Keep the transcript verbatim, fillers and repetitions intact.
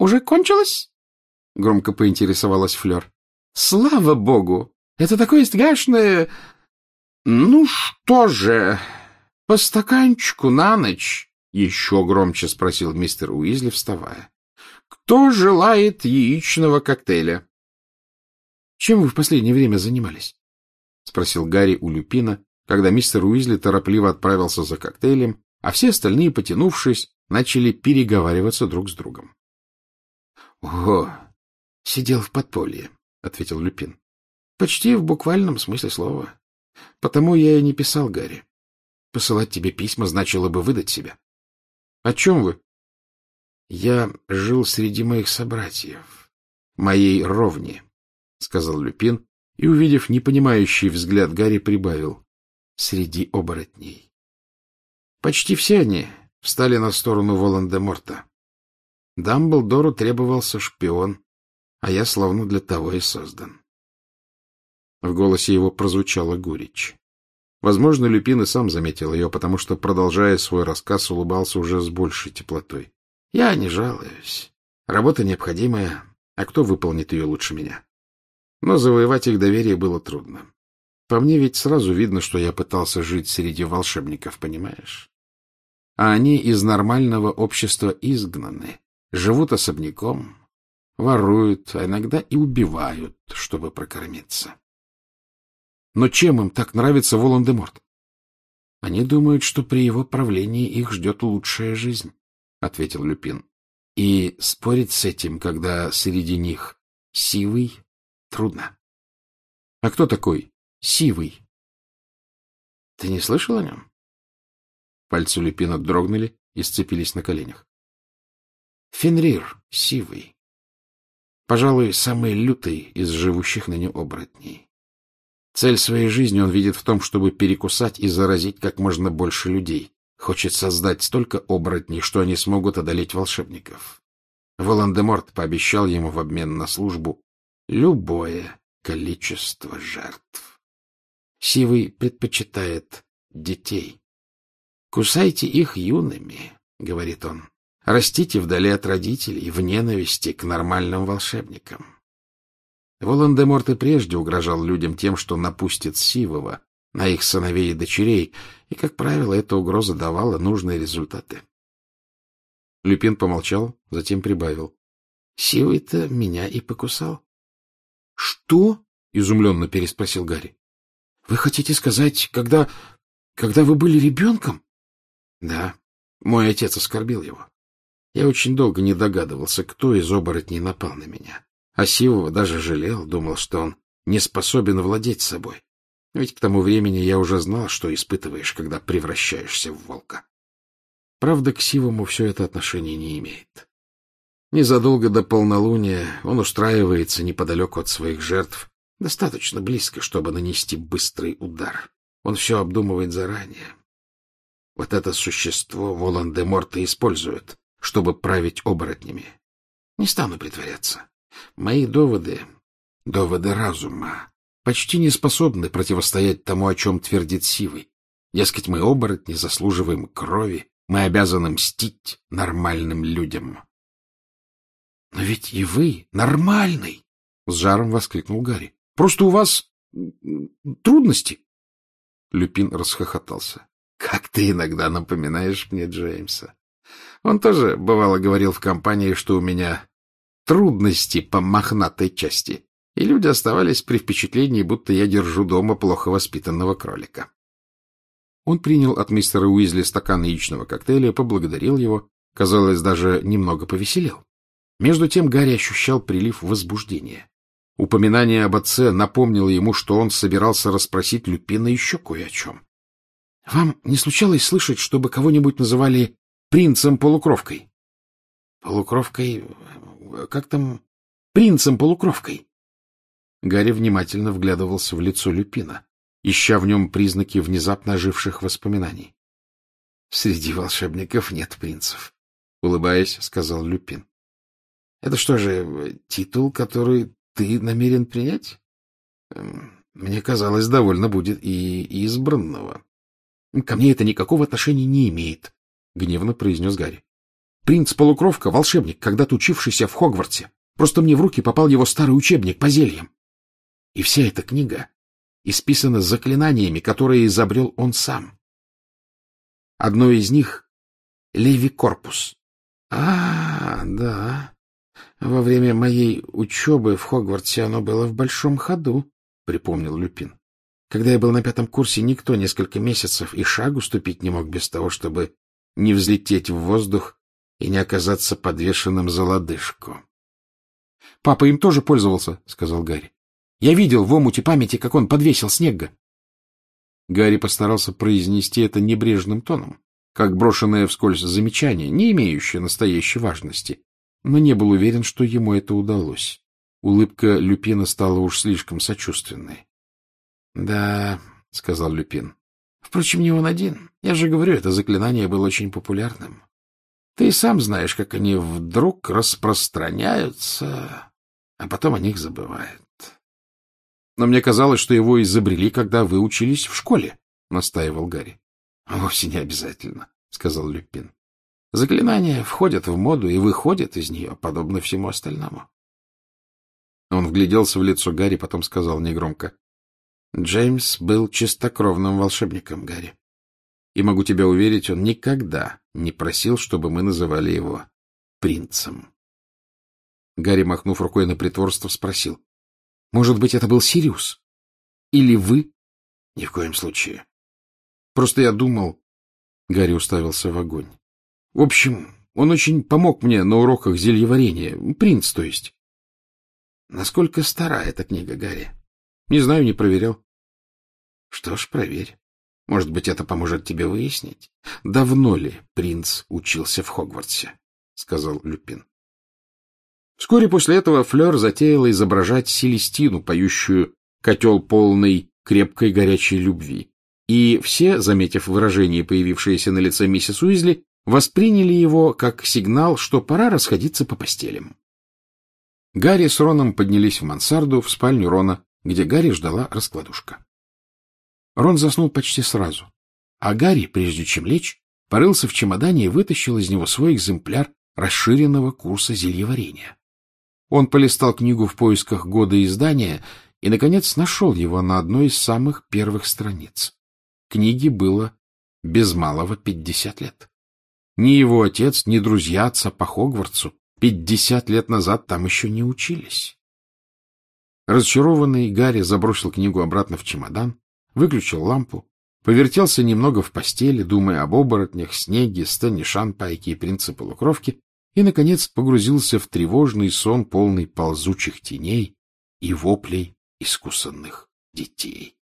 уже кончилось? — громко поинтересовалась Флёр. — Слава богу! Это такое страшное... — Ну что же, по стаканчику на ночь? — еще громче спросил мистер Уизли, вставая. — Кто желает яичного коктейля? — Чем вы в последнее время занимались? — спросил Гарри у Люпина, когда мистер Уизли торопливо отправился за коктейлем, а все остальные, потянувшись, начали переговариваться друг с другом. — О, сидел в подполье, — ответил Люпин. — Почти в буквальном смысле слова. Потому я и не писал Гарри. Посылать тебе письма значило бы выдать себя. — О чем вы? — Я жил среди моих собратьев, моей ровни, — сказал Люпин, и, увидев непонимающий взгляд Гарри, прибавил: — среди оборотней. Почти все они встали на сторону Волан-де-Морта. Дамблдору требовался шпион, а я словно для того и создан. В голосе его прозвучала горечь. Возможно, Люпин и сам заметил ее, потому что, продолжая свой рассказ, улыбался уже с большей теплотой. — Я не жалуюсь. Работа необходимая, а кто выполнит ее лучше меня? Но завоевать их доверие было трудно. По мне ведь сразу видно, что я пытался жить среди волшебников, понимаешь? А они из нормального общества изгнаны, живут особняком, воруют, а иногда и убивают, чтобы прокормиться. Но чем им так нравится Волан-де-Морт? Они думают, что при его правлении их ждет лучшая жизнь, — ответил Люпин. И спорить с этим, когда среди них Сивый, трудно. А кто такой Сивый? Ты не слышал о нем? Пальцы Люпина дрогнули и сцепились на коленях. Фенрир Сивый. Пожалуй, самый лютый из живущих ныне оборотней. Цель своей жизни он видит в том, чтобы перекусать и заразить как можно больше людей. Хочет создать столько оборотней, что они смогут одолеть волшебников. Волан-де-Морт пообещал ему в обмен на службу любое количество жертв. Сивый предпочитает детей. «Кусайте их юными», — говорит он. «Растите вдали от родителей, в ненависти к нормальным волшебникам». Волан-де-Морт и прежде угрожал людям тем, что напустит Сивого на их сыновей и дочерей, и, как правило, эта угроза давала нужные результаты. Люпин помолчал, затем прибавил: — Сивый-то меня и покусал. — Что? — изумленно переспросил Гарри. — Вы хотите сказать, когда... когда вы были ребенком? — Да, мой отец оскорбил его. Я очень долго не догадывался, кто из оборотней напал на меня. А Сивого даже жалел, думал, что он не способен владеть собой. Ведь к тому времени я уже знал, что испытываешь, когда превращаешься в волка. Правда, к Сивому все это отношение не имеет. Незадолго до полнолуния он устраивается неподалеку от своих жертв, достаточно близко, чтобы нанести быстрый удар. Он все обдумывает заранее. Вот это существо Волан-де-Морта использует, чтобы править оборотнями. Не стану притворяться. Мои доводы, доводы разума, почти не способны противостоять тому, о чем твердит Сивый. Дескать, мы, оборотни, заслуживаем крови, мы обязаны мстить нормальным людям. — Но ведь и вы нормальный! — с жаром воскликнул Гарри. — Просто у вас трудности. Люпин расхохотался. — Как ты иногда напоминаешь мне Джеймса. Он тоже, бывало, говорил в компании, что у меня трудности по мохнатой части, и люди оставались при впечатлении, будто я держу дома плохо воспитанного кролика. Он принял от мистера Уизли стакан яичного коктейля, поблагодарил его, казалось, даже немного повеселел. Между тем Гарри ощущал прилив возбуждения. Упоминание об отце напомнило ему, что он собирался расспросить Люпина еще кое о чем. — Вам не случалось слышать, чтобы кого-нибудь называли принцем-полукровкой? — Полукровкой... как там? Принцем-полукровкой. Гарри внимательно вглядывался в лицо Люпина, ища в нем признаки внезапно оживших воспоминаний. — Среди волшебников нет принцев, — улыбаясь, сказал Люпин. — Это что же, титул, который ты намерен принять? Мне казалось, довольно будет и избранного. — Ко мне это никакого отношения не имеет, — гневно произнес Гарри. Принц-полукровка — волшебник, когда-то учившийся в Хогвартсе. Просто мне в руки попал его старый учебник по зельям. И вся эта книга исписана заклинаниями, которые изобрел он сам. Одно из них — Левикорпус. — А, да. Во время моей учебы в Хогвартсе оно было в большом ходу, — припомнил Люпин. Когда я был на пятом курсе, никто несколько месяцев и шагу ступить не мог без того, чтобы не взлететь в воздух и не оказаться подвешенным за лодыжку. — Папа им тоже пользовался, — сказал Гарри. — Я видел в омуте памяти, как он подвесил Снегга. Гарри постарался произнести это небрежным тоном, как брошенное вскользь замечание, не имеющее настоящей важности, но не был уверен, что ему это удалось. Улыбка Люпина стала уж слишком сочувственной. — Да, — сказал Люпин. — Впрочем, не он один. Я же говорю, это заклинание было очень популярным. Ты и сам знаешь, как они вдруг распространяются, а потом о них забывают. — Но мне казалось, что его изобрели, когда вы учились в школе, — настаивал Гарри. — Вовсе не обязательно, — сказал Люпин. — Заклинания входят в моду и выходят из нее, подобно всему остальному. Он вгляделся в лицо Гарри, потом сказал негромко: — Джеймс был чистокровным волшебником, Гарри. И могу тебя уверить, он никогда не просил, чтобы мы называли его принцем. Гарри, махнув рукой на притворство, спросил: — Может быть, это был Сириус? Или вы? — Ни в коем случае. Просто я думал... Гарри уставился в огонь. В общем, он очень помог мне на уроках зельеварения. Принц, то есть. Насколько стара эта книга, Гарри? Не знаю, не проверял. Что ж, проверь. Может быть, это поможет тебе выяснить, давно ли принц учился в Хогвартсе, — сказал Люпин. Вскоре после этого Флёр затеяла изображать Селестину, поющую «Котел полный крепкой горячей любви». И все, заметив выражение, появившееся на лице миссис Уизли, восприняли его как сигнал, что пора расходиться по постелям. Гарри с Роном поднялись в мансарду, в спальню Рона, где Гарри ждала раскладушка. Рон заснул почти сразу, а Гарри, прежде чем лечь, порылся в чемодане и вытащил из него свой экземпляр расширенного курса зельеварения. Он полистал книгу в поисках года издания и, наконец, нашел его на одной из самых первых страниц. Книге было без малого пятьдесят лет. Ни его отец, ни друзья отца по Хогвартсу пятьдесят лет назад там еще не учились. Разочарованный, Гарри забросил книгу обратно в чемодан, выключил лампу, повертелся немного в постели, думая об оборотнях, Снегге, Стене Шанпайке и принце-полукровке, и, наконец, погрузился в тревожный сон, полный ползучих теней и воплей искусанных детей.